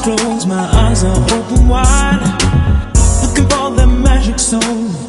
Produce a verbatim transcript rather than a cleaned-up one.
closed, my eyes are open wide, looking for that magic soul.